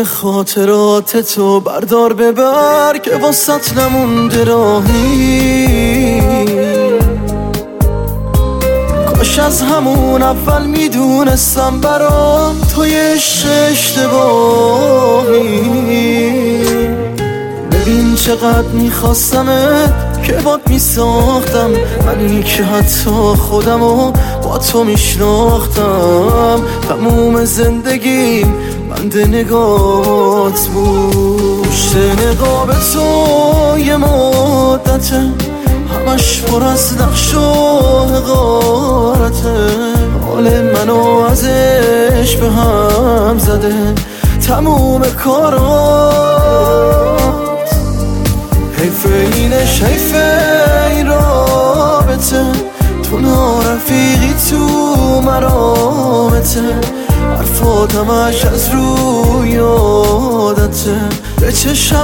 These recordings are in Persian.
خاطرات تو بردار ببر که واسط نمونده راهی. کاش از همون اول میدونستم برام توی اشتباهی. ببین چقدر میخواستمت که باد میساختم، منی که حتی خودمو با تو میشناختم. تموم زندگیم بند نگات بود. پشت نقاب تو یه مدته همش پر از نقش و حقارته. حال منو ازش به هم زده تموم کارات. حیفه اینش حیفه این رابطه، تو نارفیقی تو مرامته. حرفات همش از روی عادته، به چشم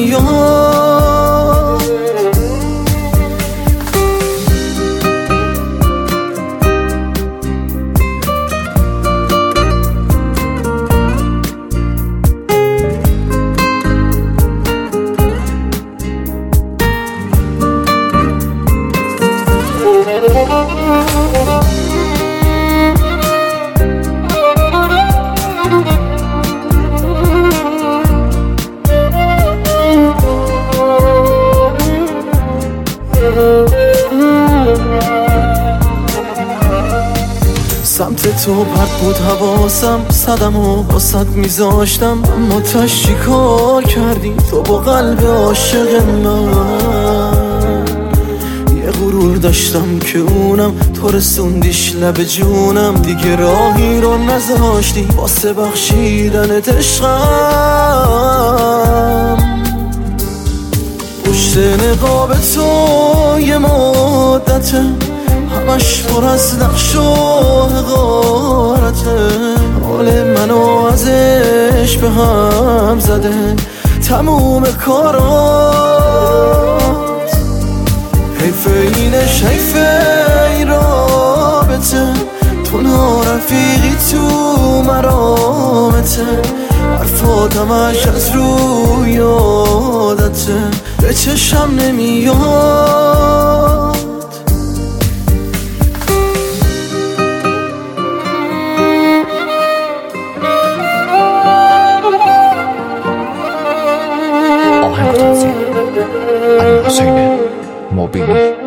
نمیاد. سمت تو پرت بود حواسم، صدم و واسط میذاشتم، اما تشی کار کردی تو با قلب عاشق من. یه غرور داشتم که اونم تو رسوندیش لب جونم. دیگه راهی رو نذاشتی واسه بخشیدنت عشقم. پشت نقاب تو یه مدته همش پر از نقش و حقارته. حال منو ازش به هم زده تموم کارات. حیفه اینش حیفه این رابطه، تو نارفیقی تو مرامته. حرفات همش از روی عادته، به چشم نمیاد. آهنگ تنظیم علی حسین مبینی.